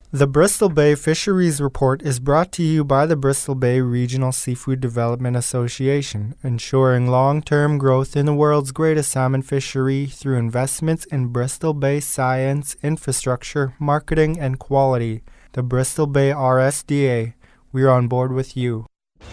The Bristol Bay Fisheries Report is brought to you by the Bristol Bay Regional Seafood Development Association, ensuring long-term growth in the world's greatest salmon fishery through investments in Bristol Bay science, infrastructure, marketing, and quality. The Bristol Bay RSDA. We're on board with you.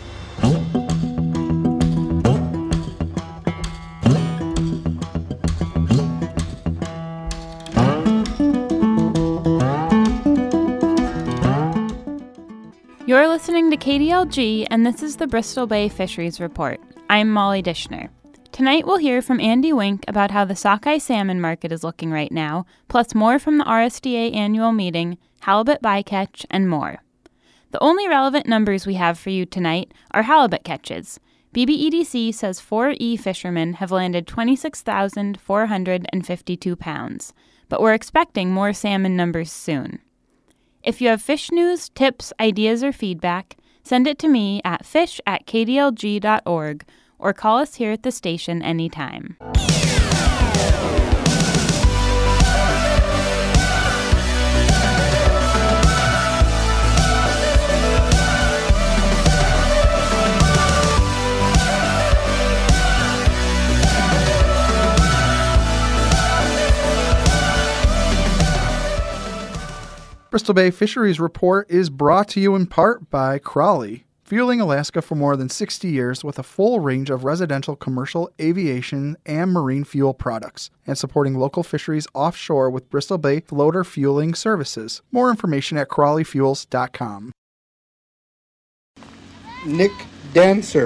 You're listening to KDLG, and this is the Bristol Bay Fisheries Report. I'm Molly Dishner. Tonight we'll hear from Andy Wink about how the sockeye salmon market is looking right now, plus more from the RSDA annual meeting, halibut bycatch, and more. The only relevant numbers we have for you tonight are halibut catches. BBEDC says 4E fishermen have landed 26,452 pounds, but we're expecting more salmon numbers soon. If you have fish news, tips, ideas, or feedback, send it to me at fish@kdlg.org or call us here at the station anytime. Bristol Bay Fisheries Report is brought to you in part by Crowley, fueling Alaska for more than 60 years with a full range of residential, commercial, aviation, and marine fuel products, and supporting local fisheries offshore with Bristol Bay floater fueling services. More information at crawleyfuels.com. Nick Dancer,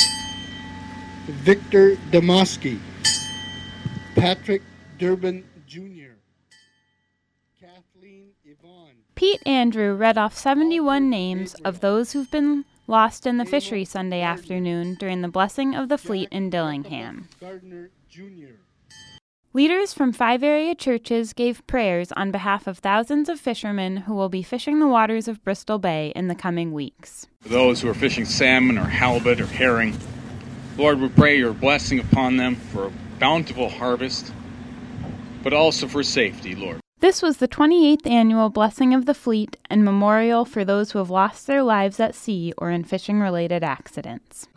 Victor Demoski, Patrick Durbin Jr., Kathleen Yvonne. Pete Andrew read off 71 names of those who've been lost in the fishery Sunday afternoon during the blessing of the fleet in Dillingham. Gardner Jr. Leaders from 5 area churches gave prayers on behalf of thousands of fishermen who will be fishing the waters of Bristol Bay in the coming weeks. For those who are fishing salmon or halibut or herring, Lord, we pray your blessing upon them for a bountiful harvest, but also for safety, Lord. This was the 28th annual Blessing of the Fleet and memorial for those who have lost their lives at sea or in fishing-related accidents.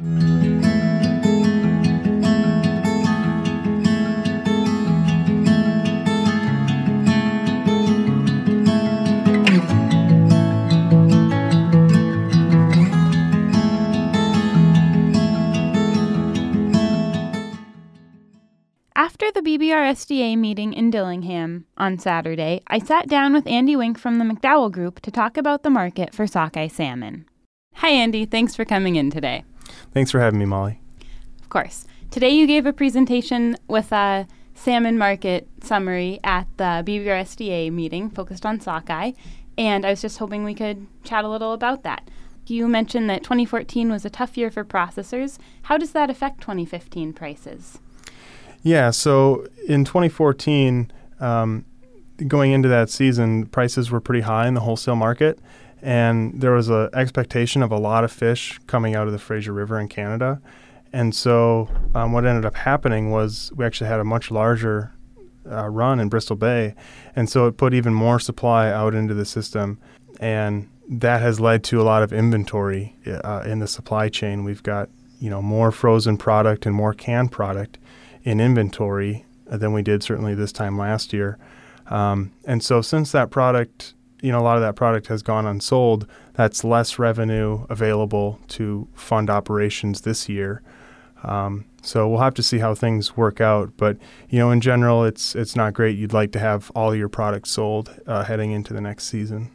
After the BBRSDA meeting in Dillingham on Saturday, I sat down with Andy Wink from the McDowell Group to talk about the market for sockeye salmon. Hi, Andy. Thanks for coming in today. Thanks for having me, Molly. Of course. Today you gave a presentation with a salmon market summary at the BBRSDA meeting focused on sockeye, and I was just hoping we could chat a little about that. You mentioned that 2014 was a tough year for processors. How does that affect 2015 prices? Yeah, so in 2014, going into that season, prices were pretty high in the wholesale market, and there was an expectation of a lot of fish coming out of the Fraser River in Canada. And so what ended up happening was we actually had a much larger run in Bristol Bay, and so it put even more supply out into the system, and that has led to a lot of inventory in the supply chain. We've got more frozen product and more canned product in inventory than we did certainly this time last year. And so since that product, a lot of that product has gone unsold, that's less revenue available to fund operations this year. So we'll have to see how things work out. But, in general, it's not great. You'd like to have all your products sold heading into the next season.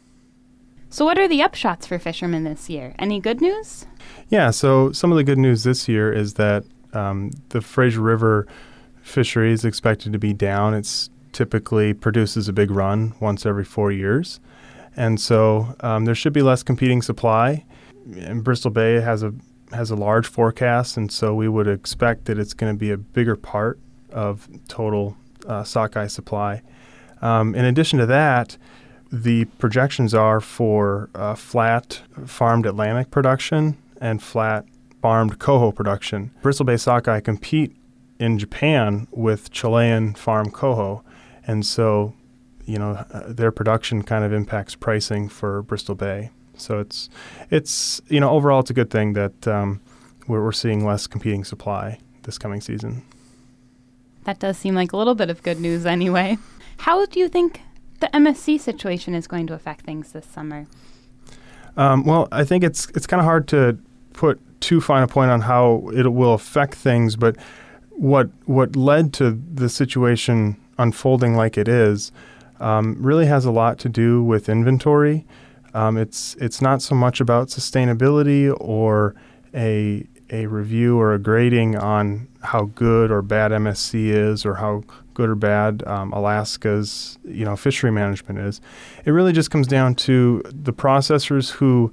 So what are the upshots for fishermen this year? Any good news? Yeah, so some of the good news this year is that the Fraser River fishery is expected to be down. It's typically produces a big run once every 4 years. And so there should be less competing supply. And Bristol Bay has a large forecast, and so we would expect that it's going to be a bigger part of total sockeye supply. In addition to that, the projections are for flat farmed Atlantic production and flat farmed coho production. Bristol Bay sockeye compete in Japan with Chilean farm coho, and so their production kind of impacts pricing for Bristol Bay. So it's overall it's a good thing that we're seeing less competing supply this coming season. That does seem like a little bit of good news anyway. How do you think the MSC situation is going to affect things this summer? Well, I think it's kind of hard to put too fine a point on how it will affect things, but what led to the situation unfolding like it is really has a lot to do with inventory. It's not so much about sustainability or a review or a grading on how good or bad MSC is or how good or bad Alaska's fishery management is. It really just comes down to the processors who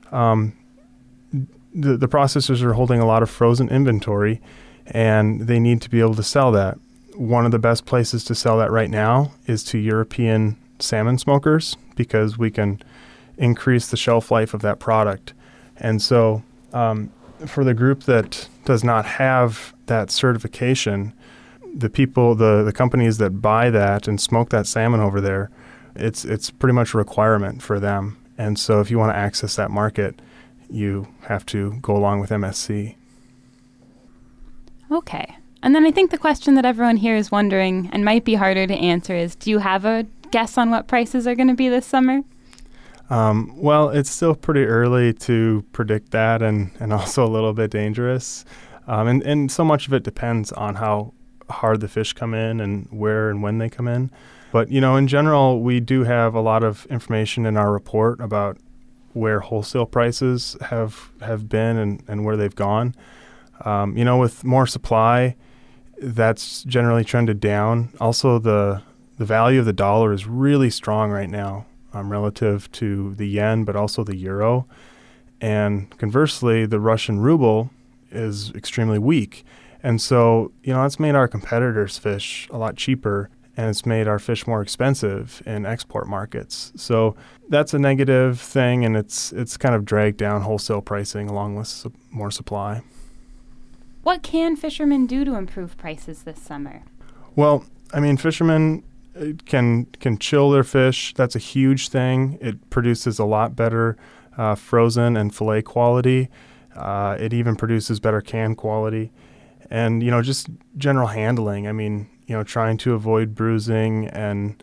the processors are holding a lot of frozen inventory, and they need to be able to sell that. One of the best places to sell that right now is to European salmon smokers, because we can increase the shelf life of that product. And so for the group that does not have that certification, the people, the companies that buy that and smoke that salmon over there, it's pretty much a requirement for them. And so if you want to access that market, you have to go along with MSC. Okay. And then I think the question that everyone here is wondering, and might be harder to answer, is do you have a guess on what prices are going to be this summer? Well, it's still pretty early to predict that, and also a little bit dangerous. And so much of it depends on how hard the fish come in and where and when they come in. But, in general, we do have a lot of information in our report about where wholesale prices have been and where they've gone. With more supply, that's generally trended down. Also, the value of the dollar is really strong right now relative to the yen, but also the euro. And conversely, the Russian ruble is extremely weak. And so, that's made our competitors' fish a lot cheaper, and it's made our fish more expensive in export markets. So that's a negative thing, and it's kind of dragged down wholesale pricing along with more supply. What can fishermen do to improve prices this summer? Well, fishermen can chill their fish. That's a huge thing. It produces a lot better frozen and fillet quality. It even produces better can quality. And, just general handling. Trying to avoid bruising and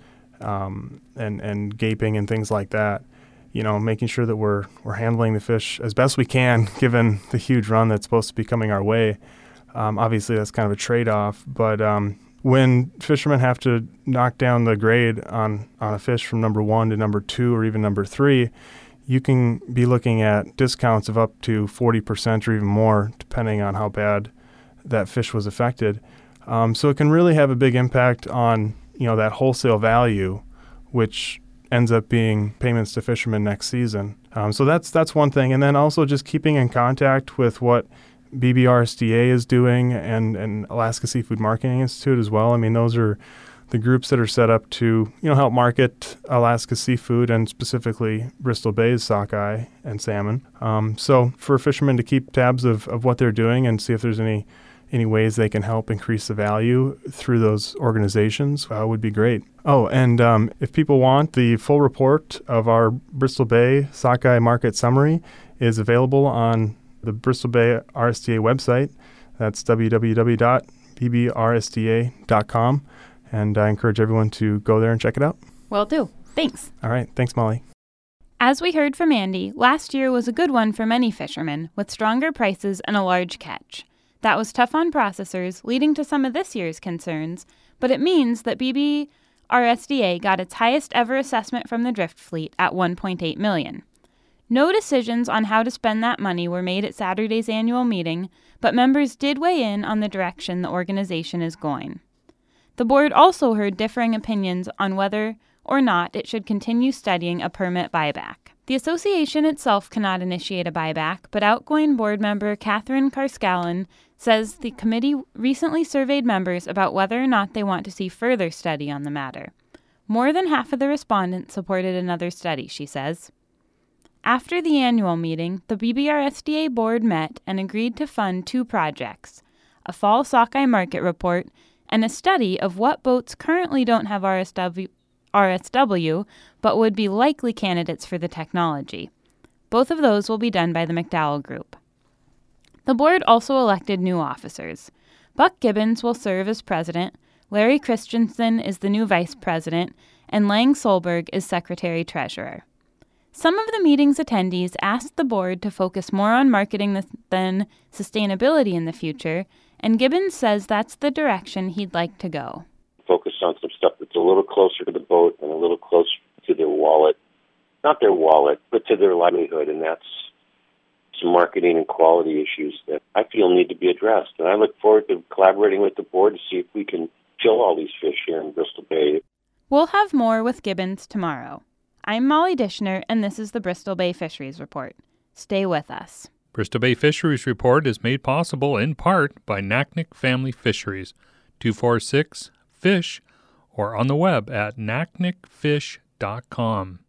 gaping and things like that. Making sure that we're handling the fish as best we can, given the huge run that's supposed to be coming our way. Obviously, that's kind of a trade-off. But when fishermen have to knock down the grade on a fish from number 1 to number 2 or even number 3, you can be looking at discounts of up to 40% or even more, depending on how bad that fish was affected. So it can really have a big impact on, that wholesale value, which ends up being payments to fishermen next season. So that's one thing. And then also just keeping in contact with what BBRSDA is doing and Alaska Seafood Marketing Institute as well. Those are the groups that are set up to, help market Alaska seafood and specifically Bristol Bay's sockeye and salmon. So for fishermen to keep tabs of what they're doing and see if there's any ways they can help increase the value through those organizations would be great. Oh, and if people want, the full report of our Bristol Bay sockeye market summary is available on the Bristol Bay RSDA website. That's www.bbrsda.com. And I encourage everyone to go there and check it out. Will do. Thanks. All right. Thanks, Molly. As we heard from Andy, last year was a good one for many fishermen, with stronger prices and a large catch. That was tough on processors, leading to some of this year's concerns, but it means that BBRSDA got its highest ever assessment from the drift fleet at $1.8 million. No decisions on how to spend that money were made at Saturday's annual meeting, but members did weigh in on the direction the organization is going. The board also heard differing opinions on whether or not it should continue studying a permit buyback. The association itself cannot initiate a buyback, but outgoing board member Catherine Karskallen says the committee recently surveyed members about whether or not they want to see further study on the matter. More than half of the respondents supported another study, she says. After the annual meeting, the BBRSDA board met and agreed to fund 2 projects, a fall sockeye market report and a study of what boats currently don't have RSW, but would be likely candidates for the technology. Both of those will be done by the McDowell Group. The board also elected new officers. Buck Gibbons will serve as president, Larry Christensen is the new vice president, and Lang Solberg is secretary-treasurer. Some of the meeting's attendees asked the board to focus more on marketing than sustainability in the future, and Gibbons says that's the direction he'd like to go. Focus on some stuff that's a little closer to the boat and a little closer to their wallet. Not their wallet, but to their livelihood, and that's some marketing and quality issues that I feel need to be addressed. And I look forward to collaborating with the board to see if we can kill all these fish here in Bristol Bay. We'll have more with Gibbons tomorrow. I'm Molly Dishner, and this is the Bristol Bay Fisheries Report. Stay with us. Bristol Bay Fisheries Report is made possible in part by Naknek Family Fisheries, 246-FISH, or on the web at naknekfish.com.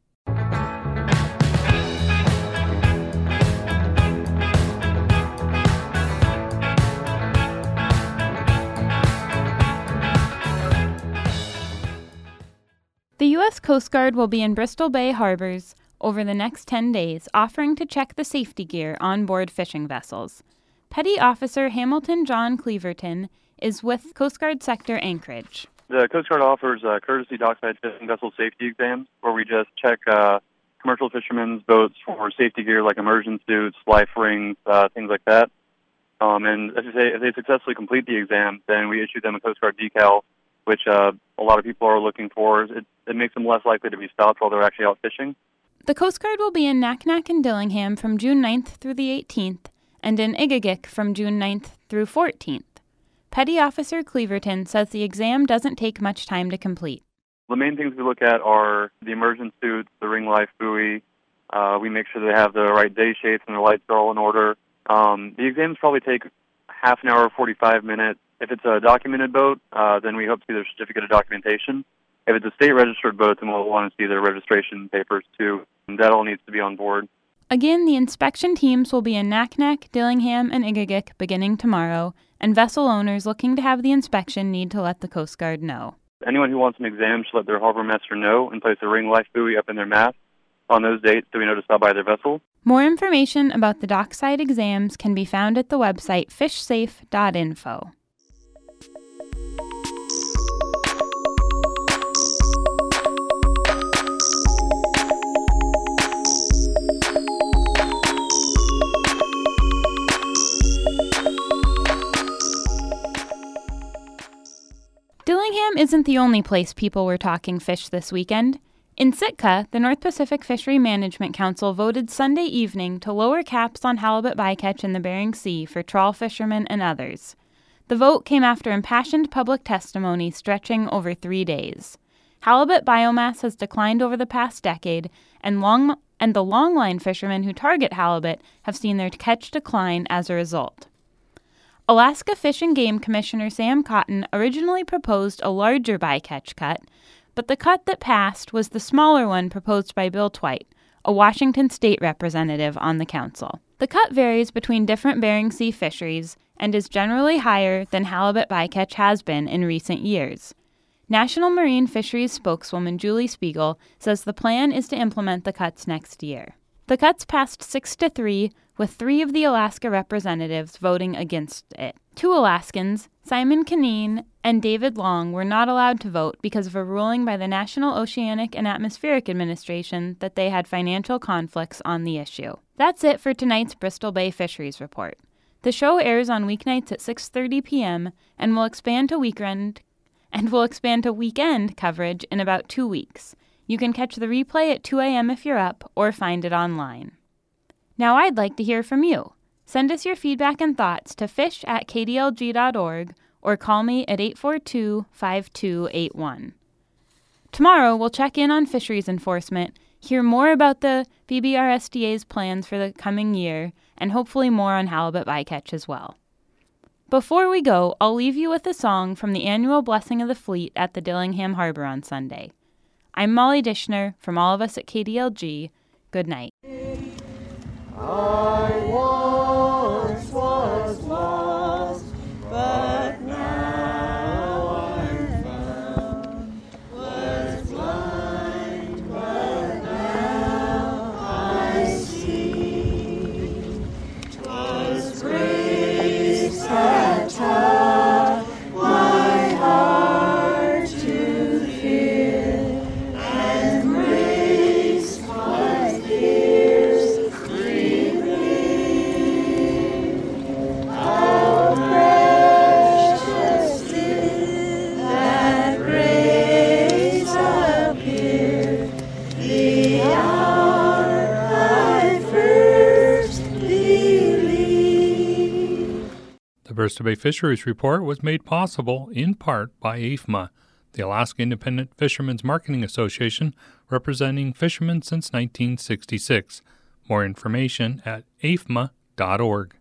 The U.S. Coast Guard will be in Bristol Bay harbors over the next 10 days, offering to check the safety gear on board fishing vessels. Petty Officer Hamilton John Cleaverton is with Coast Guard Sector Anchorage. The Coast Guard offers courtesy dockside fishing vessel safety exams, where we just check commercial fishermen's boats for safety gear like immersion suits, life rings, things like that. And as you say, if they successfully complete the exam, then we issue them a Coast Guard decal, which a lot of people are looking for. It makes them less likely to be stopped while they're actually out fishing. The Coast Guard will be in Naknek and Dillingham from June 9th through the 18th, and in Igagik from June 9th through 14th. Petty Officer Cleaverton says the exam doesn't take much time to complete. The main things we look at are the immersion suits, the ring life buoy. We make sure they have the right day shades and the lights are all in order. The exams probably take half an hour, 45 minutes. If it's a documented boat, then we hope to see their certificate of documentation. If it's a state-registered boat, then we'll want to see their registration papers, too. And that all needs to be on board. Again, the inspection teams will be in Naknek, Dillingham, and Igagik beginning tomorrow, and vessel owners looking to have the inspection need to let the Coast Guard know. Anyone who wants an exam should let their harbor master know and place a ring life buoy up in their mast on those dates so we know to stop by their vessel. More information about the dockside exams can be found at the website fishsafe.info. Dillingham isn't the only place people were talking fish this weekend. In Sitka, the North Pacific Fishery Management Council voted Sunday evening to lower caps on halibut bycatch in the Bering Sea for trawl fishermen and others. The vote came after impassioned public testimony stretching over 3 days. Halibut biomass has declined over the past decade, and the longline fishermen who target halibut have seen their catch decline as a result. Alaska Fish and Game Commissioner Sam Cotton originally proposed a larger bycatch cut, but the cut that passed was the smaller one proposed by Bill Twite, a Washington state representative on the council. The cut varies between different Bering Sea fisheries and is generally higher than halibut bycatch has been in recent years. National Marine Fisheries spokeswoman Julie Spiegel says the plan is to implement the cuts next year. The cuts passed 6-3, with 3 of the Alaska representatives voting against it. 2 Alaskans, Simon Kineen and David Long, were not allowed to vote because of a ruling by the National Oceanic and Atmospheric Administration that they had financial conflicts on the issue. That's it for tonight's Bristol Bay Fisheries Report. The show airs on weeknights at 6:30 p.m. and will expand to weekend coverage in about 2 weeks. You can catch the replay at 2 a.m. if you're up, or find it online. Now I'd like to hear from you. Send us your feedback and thoughts to fish@kdlg.org or call me at 842-5281. Tomorrow we'll check in on fisheries enforcement, hear more about the BBRSDA's plans for the coming year, and hopefully more on halibut bycatch as well. Before we go, I'll leave you with a song from the annual Blessing of the Fleet at the Dillingham Harbor on Sunday. I'm Molly Dishner. From all of us at KDLG, good night. I once was lost, but now I'm found, was blind. Bristol Bay Fisheries Report was made possible in part by AFMA, the Alaska Independent Fishermen's Marketing Association, representing fishermen since 1966. More information at afma.org.